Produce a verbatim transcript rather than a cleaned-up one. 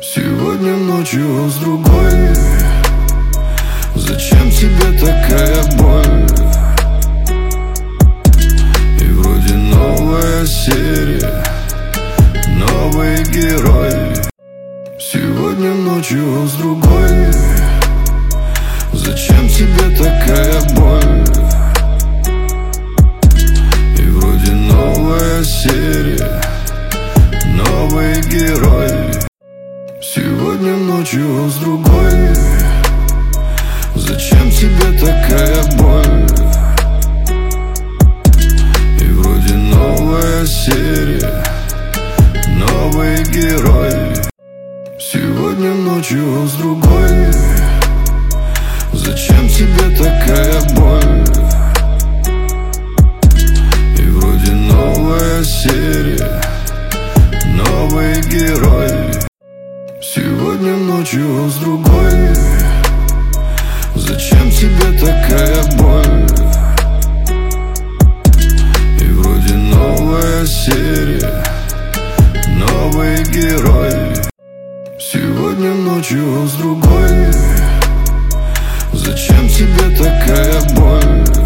Сегодня ночью с другой. Зачем тебе такая боль? И вроде новая серия, новый герой. Сегодня ночью с другой. Зачем тебе такая боль? И вроде новая серия, новый герой. Сегодня ночью с другой. Зачем тебе такая боль? И вроде новая серия, новый герой. Сегодня ночью с другой. Зачем тебе такая боль? И вроде новая серия, новый герой. Сегодня ночью с другой. Зачем тебе такая боль? И вроде новая серия, новый герой. Сегодня ночью с другой. Зачем тебе такая боль?